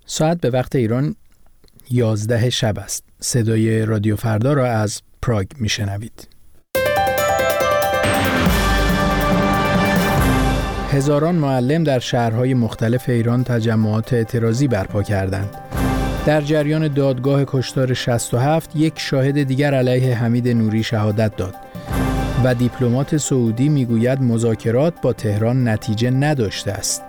ساعت به وقت ایران 11 شب است. صدای رادیو فردا را از پراگ میشنوید. هزاران معلم در شهرهای مختلف ایران تجمعات اعتراضی برپا کردند. در جریان دادگاه کشتار 67 یک شاهد دیگر علیه حمید نوری شهادت داد و دیپلمات سعودی میگوید مذاکرات با تهران نتیجه نداشته است.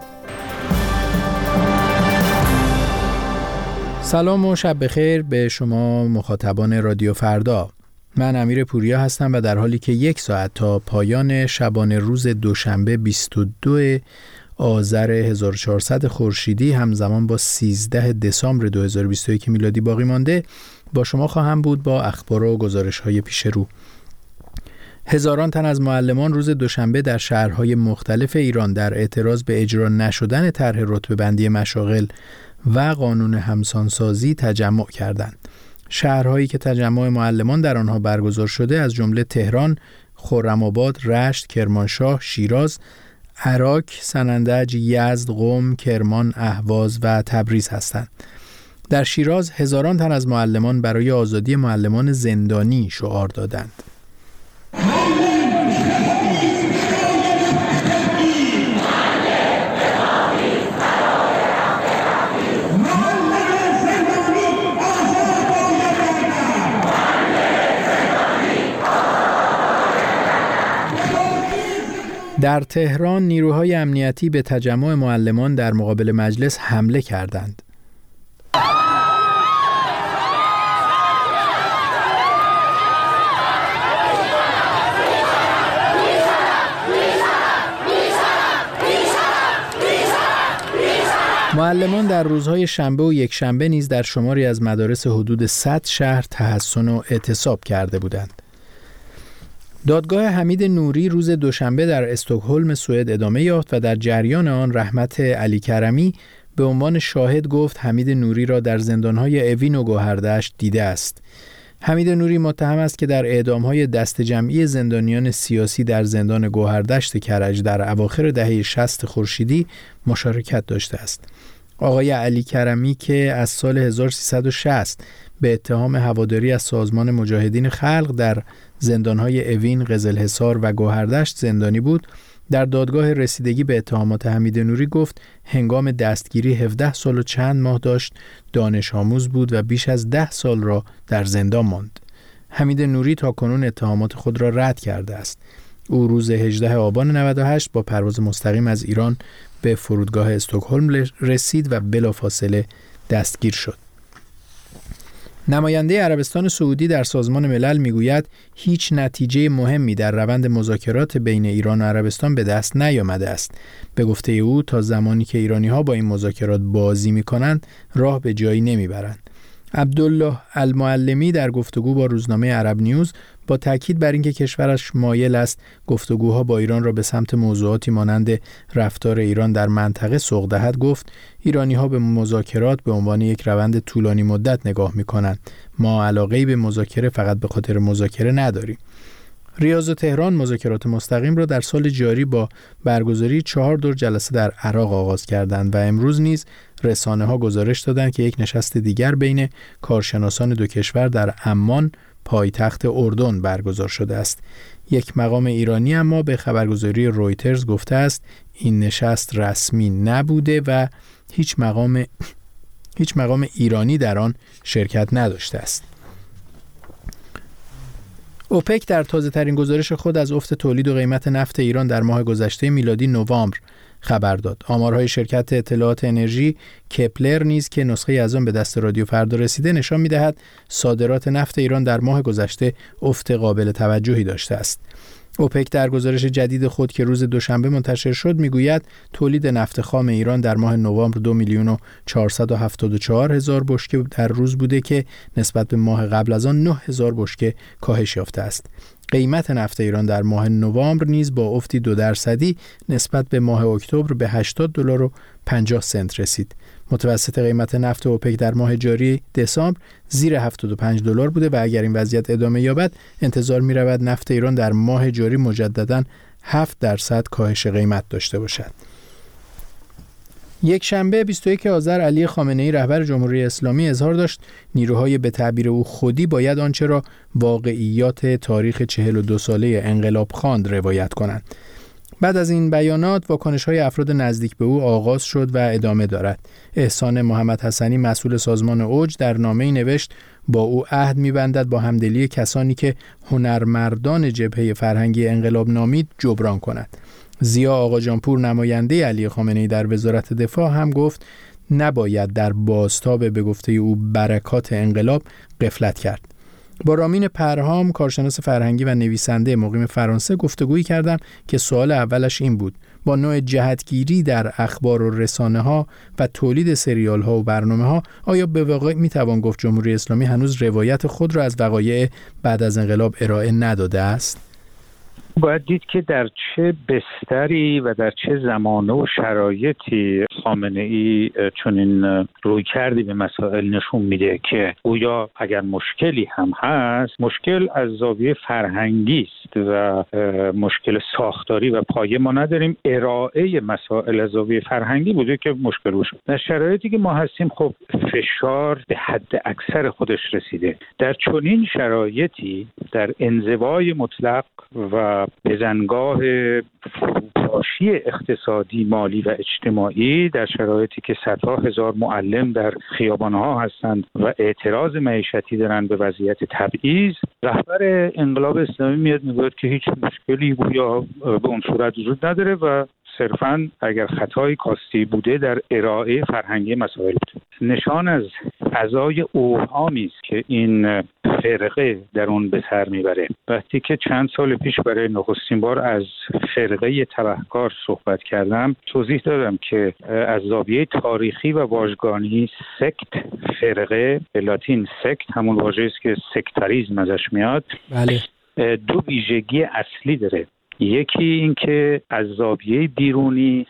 سلام و شب بخیر به شما مخاطبان رادیو فردا. من امیر پوریا هستم و در حالی که 1 ساعت تا پایان شبانه روز دوشنبه 22 آذر 1400 خورشیدی همزمان با 13 دسامبر 2021 میلادی باقی مانده، با شما خواهم بود با اخبار و گزارش‌های پیش رو. هزاران تن از معلمان روز دوشنبه در شهرهای مختلف ایران در اعتراض به اجرا نشدن طرح رتبه‌بندی مشاغل و قانون همسانسازی تجمع کردند. شهرهایی که تجمع معلمان در آنها برگزار شده از جمله تهران، خرم‌آباد، رشت، کرمانشاه، شیراز، عراق، سنندج، یزد، قم، کرمان، اهواز و تبریز هستند. در شیراز هزاران تن از معلمان برای آزادی معلمان زندانی شعار دادند. در تهران نیروهای امنیتی به تجمع معلمان در مقابل مجلس حمله کردند. معلمان در روزهای شنبه و یکشنبه نیز در شماری از مدارس حدود 100 شهر تحصن و اعتصاب کرده بودند. دادگاه حمید نوری روز دوشنبه در استکهلم سوئد ادامه یافت و در جریان آن رحمت علی کرمی به عنوان شاهد گفت حمید نوری را در زندانهای اوین و گوهردشت دیده است. حمید نوری متهم است که در اعدامهای دست جمعی زندانیان سیاسی در زندان گوهردشت کرج در اواخر دهه 60 خورشیدی مشارکت داشته است. آقای علی کرمی که از سال 1360 به اتهام هواداری از سازمان مجاهدین خلق در زندانهای اوین، قزلحصار و گوهردشت زندانی بود، در دادگاه رسیدگی به اتهامات حمید نوری گفت هنگام دستگیری 17 سال و چند ماه داشت دانش آموز بود و بیش از 10 سال را در زندان ماند. حمید نوری تاکنون اتهامات خود را رد کرده است. او روز 18 آبان 98 با پرواز مستقیم از ایران به فرودگاه استکهلم رسید و بلافاصله دستگیر شد. نماینده عربستان سعودی در سازمان ملل میگوید هیچ نتیجه مهمی در روند مذاکرات بین ایران و عربستان به دست نیامده است. به گفته او تا زمانی که ایرانی‌ها با این مذاکرات بازی می‌کنند راه به جایی نمیبرند. عبدالله المعلمی در گفتگو با روزنامه عرب نیوز با تاکید بر اینکه کشورش مایل است گفتگوها با ایران را به سمت موضوعاتی مانند رفتار ایران در منطقه سوق دهد گفت ایرانی‌ها به مذاکرات به عنوان یک روند طولانی مدت نگاه می‌کنند. ما علاقه‌ای به مذاکره فقط به خاطر مذاکره نداریم. ریاض و تهران مذاکرات مستقیم را در سال جاری با برگزاری 4 دور جلسه در عراق آغاز کردند و امروز نیز رسانه‌ها گزارش دادند که یک نشست دیگر بین کارشناسان دو کشور در عمان پایتخت اردن برگزار شده است. یک مقام ایرانی اما به خبرگزاری رویترز گفته است این نشست رسمی نبوده و هیچ مقام ایرانی در آن شرکت نداشته است. اوپک در تازه‌ترین گزارش خود از افت تولید و قیمت نفت ایران در ماه گذشته میلادی نوامبر خبر داد. آمارهای شرکت اطلاعات انرژی کپلر نیز که نسخه از آن به دست رادیو فردا رسیده نشان می‌دهد صادرات نفت ایران در ماه گذشته افت قابل توجهی داشته است. اوپک در گزارش جدید خود که روز دوشنبه منتشر شد میگوید تولید نفت خام ایران در ماه نوامبر 2,474,000 بشکه در روز بوده که نسبت به ماه قبل از آن 9,000 بشکه کاهش یافته است. قیمت نفت ایران در ماه نوامبر نیز با افتی 2% نسبت به ماه اکتبر به $80.50 رسید. متوسط قیمت نفت اوپک در ماه جاری دسامبر زیر $75 بوده و اگر این وضعیت ادامه یابد انتظار می رود نفت ایران در ماه جاری مجدداً 7% کاهش قیمت داشته باشد. یک شنبه 21 آذر علی خامنه‌ای رهبر جمهوری اسلامی اظهار داشت نیروهای به تعبیر او خودی باید آنچه را واقعیات تاریخ 42 ساله انقلاب خواند روایت کنند. بعد از این بیانات واکنش‌های افراد نزدیک به او آغاز شد و ادامه دارد. احسان محمد حسنی مسئول سازمان اوج در نامه‌ای نوشت با او عهد می‌بندد با همدلی کسانی که هنرمردان جبهه فرهنگی انقلاب نامید جبران کند. ضیا آقاجانپور نماینده علی خامنه‌ای در وزارت دفاع هم گفت نباید در بازتاب به گفته او برکات انقلاب غفلت کرد. با رامین پرهام کارشناس فرهنگی و نویسنده مقیم فرانسه گفتگویی کردم که سوال اولش این بود: با نوع جهتگیری در اخبار و رسانه‌ها و تولید سریال‌ها و برنامه‌ها آیا به واقع می‌توان گفت جمهوری اسلامی هنوز روایت خود را از وقایع بعد از انقلاب ارائه نداده است؟ باید دید که در چه بستری و در چه زمانه و شرایطی خامنه‌ای چنین رویکردی به مسائل نشون میده که گویا اگر مشکلی هم هست، مشکل از زاویه فرهنگی است و مشکل ساختاری و پایه ما نداریم. ارائه مسائل از زاویه فرهنگی بوده که مشکل باشه. در شرایطی که ما هستیم خب فشار به حد اکثر خودش رسیده. در چنین شرایطی در انزوای مطلق و بزنگاه فروپاشی اقتصادی، مالی و اجتماعی، در شرایطی که صدها هزار معلم در خیابان‌ها هستند و اعتراض معیشتی دارند به وضعیت تبعیض، رهبر انقلاب اسلامی میاد میگه که هیچ مشکلی گویا به اون صورت وجود نداره و صرفاً اگر خطای کاستی بوده در ارائه فرهنگی مسائل بوده. نشان از فضای اوهامی است که این فرقه در اون به سر میبره. وقتی که چند سال پیش برای نخستین بار از فرقه تبهکار صحبت کردم، توضیح دادم که از زاویه تاریخی و واژگانی سکت، فرقه، به لاتین سکت همون واژه‌ای است که سکتاریسم ازش میاد. بله. دو ویژگی اصلی داره. یکی این که از زاویه بیرونی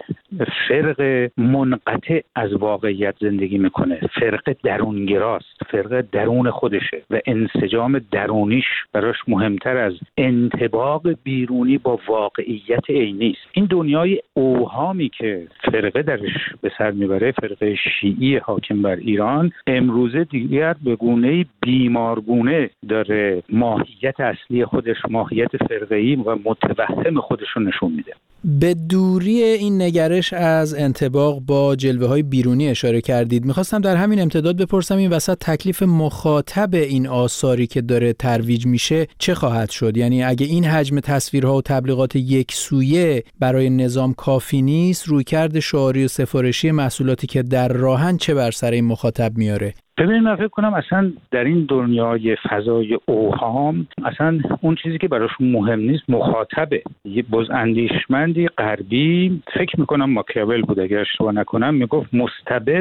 فرق منقطع از واقعیت زندگی میکنه، فرق درونگراست، فرق درون خودشه و انسجام درونیش براش مهمتر از انطباق بیرونی با واقعیت عینی است. این دنیای اوهامی که فرقه درش به سر میبره، فرقه شیعی حاکم بر ایران، امروزه دیگر به گونه‌ای بیمارگونه داره ماهیت اصلی خودش، ماهیت فرقه‌ای و متوهم خودش رو نشون میده. به دوری این نگرش از انطباق با جلوه‌های بیرونی اشاره کردید. میخواستم در همین امتداد بپرسم این وسط تکلیف مخاطب این آثاری که داره ترویج میشه چه خواهد شد؟ یعنی اگه این حجم تصویرها و تبلیغات یک سویه برای نظام کافی نیست، رویکرد شعاری و سفارشی محصولاتی که در راهن چه بر سر این مخاطب میاره؟ ببینید، من فکر کنم اصلا در این دنیای فضای اوهام اصلا اون چیزی که براشون مهم نیست مخاطبه. یه بزاندیشمندی غربی، فکر میکنم ماکیاول بود اگر اشتباه نکنم، میگفت مستبد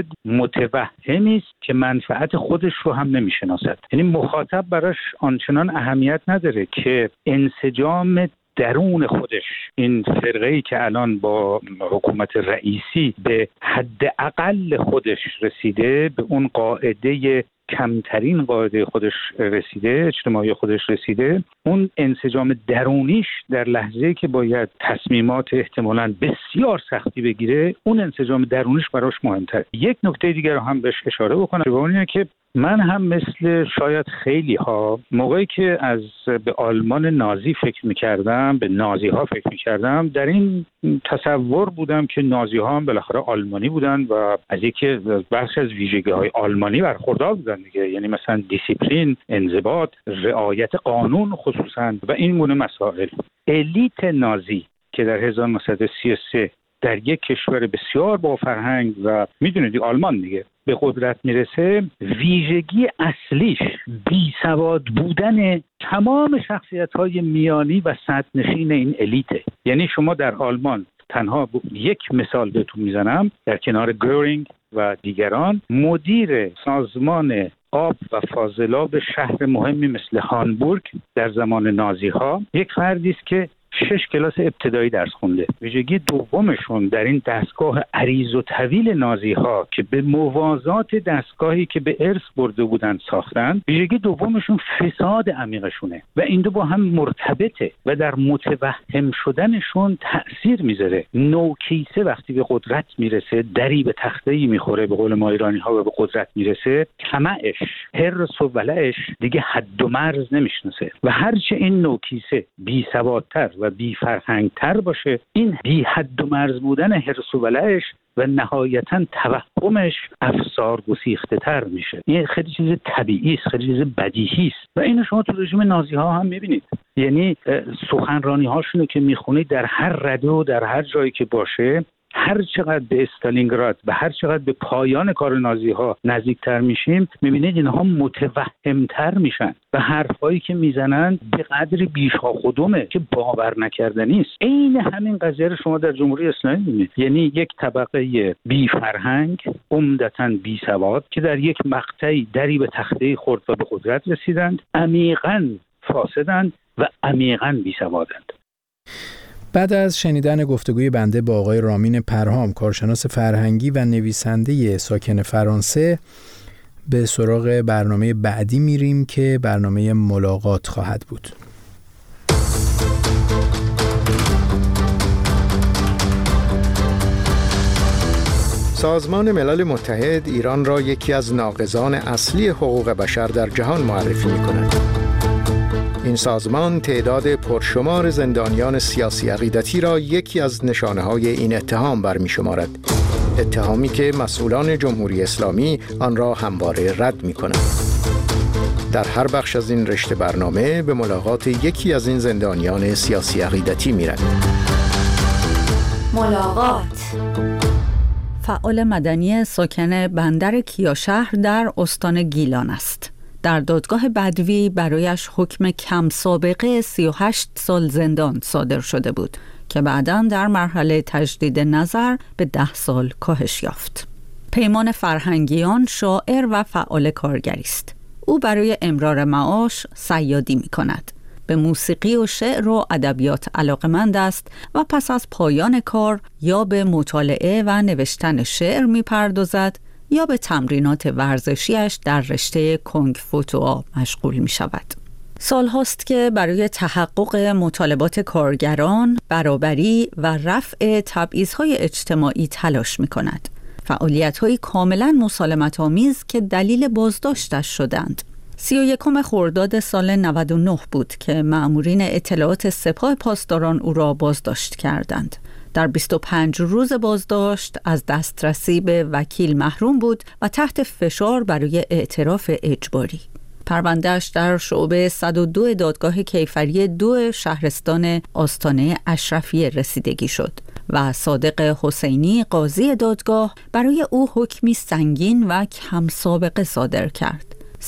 متوهمی است که منفعت خودش رو هم نمیشناسد. یعنی مخاطب براش آنچنان اهمیت نداره که انسجام درون خودش، این فرقه‌ای که الان با حکومت رئیسی به حد اقل خودش رسیده، به اون قاعده کمترین قاعده خودش رسیده، اجتماعی خودش رسیده، اون انسجام درونیش در لحظه‌ای که باید تصمیمات احتمالاً بسیار سختی بگیره، اون انسجام درونیش براش مهمتره. یک نکته دیگر رو هم بهش اشاره بکنم، و اون اینه که من هم مثل شاید خیلی ها موقعی که به آلمان نازی فکر می‌کردم، به نازی ها فکر می‌کردم، در این تصور بودم که نازی ها هم بالاخره آلمانی بودن و از یکی بخش از ویژگی‌های آلمانی برخوردار بودن دیگه، یعنی مثلا دیسیپلین، انضباط، رعایت قانون خصوصا و این گونه مسائل. الیت نازی که در 1933 در یک کشور بسیار با فرهنگ و میدونید آلمان دیگه به قدرت میرسه، ویژگی اصلیش بیسواد بودن تمام شخصیت‌های میانی و سطح‌نشین این الیته. یعنی شما در آلمان، تنها یک مثال بهتون میزنم، در کنار گورینگ و دیگران، مدیر سازمان آب و فاضلاب شهر مهمی مثل هامبورگ در زمان نازی ها یک فردی است که 6 کلاس ابتدایی درس خونده. ویژگی دومشون در این دستگاه عریض و طویل نازی‌ها که به موازات دستگاهی که به ارث برده بودن ساختن، ویژگی دومشون فساد عمیقشونه و این دو با هم مرتبطه و در متوهم شدنشون تأثیر میذاره. نوکیسه وقتی به قدرت میرسه، دری به تخته‌ای میخوره، به قول ما ایرانی‌ها، و به قدرت میرسه، طمعش، حرص و ولعش دیگه حد و مرز نمیشناسه و هرچه این نوکیسه بی‌سوادتر و بی‌فرهنگتر باشه، این بی حد و مرز بودن حرص و ولعش و نهایتاً توهمش افسار گسیخته تر میشه. این خیلی چیز طبیعی است، خیلی چیز بدیهی است و اینو شما تو رژیم نازی ها هم میبینید. یعنی سخنرانی هاشونو که میخونید در هر رده و در هر جایی که باشه، هر چقدر به استالینگراد و هر چقدر به پایان کار نازی ها نزدیکتر میشیم، میبینید اینها متوهمتر میشن و حرفایی که میزنن به قدری بیشاخودمه که باور نکردنی است. عین همین قضیه رو شما در جمهوری اسلامی میبینید. یعنی یک طبقه بی فرهنگ، عمدتاً بی سواد، که در یک مقطعی دری به تخته خورد و به قدرت رسیدند، عمیقاً فاسدند و عمیقاً بی سوادند. بعد از شنیدن گفتگوی بنده با آقای رامین پرهام، کارشناس فرهنگی و نویسنده ساکن فرانسه، به سراغ برنامه بعدی میریم که برنامه ملاقات خواهد بود. سازمان ملل متحد ایران را یکی از ناقضان اصلی حقوق بشر در جهان معرفی می‌کند. این سازمان تعداد پرشمار زندانیان سیاسی عقیدتی را یکی از نشانه‌های این اتهام برمی‌شمارد. اتهامی که مسئولان جمهوری اسلامی آن را همواره رد می‌کنند. در هر بخش از این رشته برنامه به ملاقات یکی از این زندانیان سیاسی عقیدتی می‌رویم. ملاقات. فعال مدنی ساکن بندر کیاشهر در استان گیلان است. در دادگاه بدوی برایش حکم کم سابقه 38 سال زندان صادر شده بود که بعداً در مرحله تجدید نظر به 10 سال کاهش یافت. پیمان فرهنگیان شاعر و فعال کارگری است. او برای امرار معاش صیادی می کند. به موسیقی و شعر و ادبیات علاقه‌مند است و پس از پایان کار یا به مطالعه و نوشتن شعر می پردازد یا به تمرینات ورزشیش در رشته کنگ فوتو مشغول می شود. سال هاست که برای تحقق مطالبات کارگران، برابری و رفع تبعیض‌های اجتماعی تلاش می کند. فعالیت‌های کاملاً مسالمت‌آمیز که دلیل بازداشتش شدند. 31 خرداد سال 99 بود که مأمورین اطلاعات سپاه پاسداران او را بازداشت کردند. در 25 روز بازداشت از دسترسی به وکیل محروم بود و تحت فشار برای اعتراف اجباری. پرونده‌اش در شعبه 102 دادگاه کیفری 2 شهرستان آستانه اشرفیه رسیدگی شد و صادق حسینی قاضی دادگاه برای او حکمی سنگین و کم سابقه صادر کرد: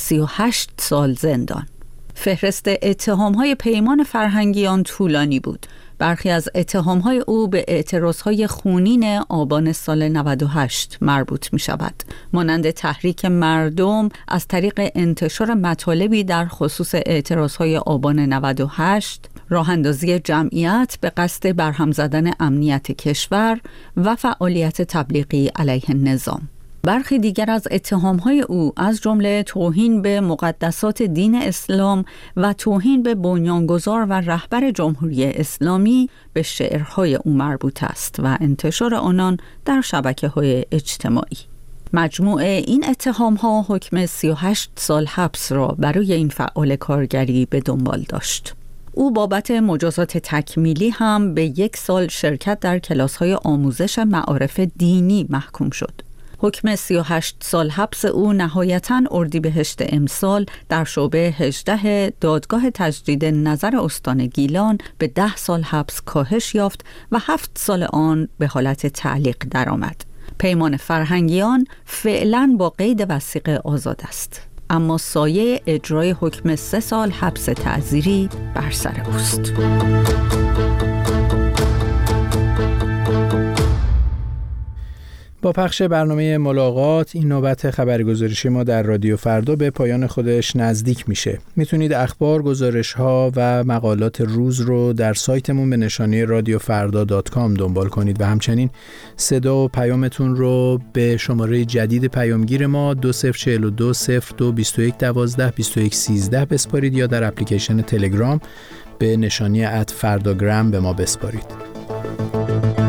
38 سال زندان. فهرست اتهام‌های پیمان فرهنگیان طولانی بود. برخی از اتهام‌های او به اعتراض‌های خونین آبان سال 98 مربوط می‌شود، مانند تحریک مردم از طریق انتشار مطالبی در خصوص اعتراض‌های آبان 98، راه‌اندازی جمعیت به قصد برهم زدن امنیت کشور و فعالیت تبلیغی علیه نظام. برخی دیگر از اتهام‌های او از جمله توهین به مقدسات دین اسلام و توهین به بنیانگذار و رهبر جمهوری اسلامی به شعرهای او مربوط است و انتشار آنان در شبکه‌های اجتماعی. مجموع این اتهام‌ها حکم 38 سال حبس را برای این فعال کارگری به دنبال داشت. او بابت مجازات تکمیلی هم به 1 سال شرکت در کلاس‌های آموزش معارف دینی محکوم شد. حکم 38 سال حبس او نهایتاً اردیبهشت امسال در شعبه 18 دادگاه تجدید نظر استان گیلان به 10 سال حبس کاهش یافت و 7 سال آن به حالت تعلیق درآمد. پیمان فرهنگیان فعلاً با قید وثیقه آزاد است، اما سایه اجرای حکم 3 سال حبس تعزیری بر سر اوست. با پخش برنامه ملاقات این نوبت خبرگزارشی ما در رادیو فردا به پایان خودش نزدیک میشه. میتونید اخبار، گزارش‌ها و مقالات روز رو در سایتمون به نشانی radiofrda.com دنبال کنید و همچنین صدا و پیامتون رو به شماره جدید پیامگیر ما 2042 02 21 12 21 13 بسپارید یا در اپلیکیشن تلگرام به نشانی @فرdagram به ما بسپارید.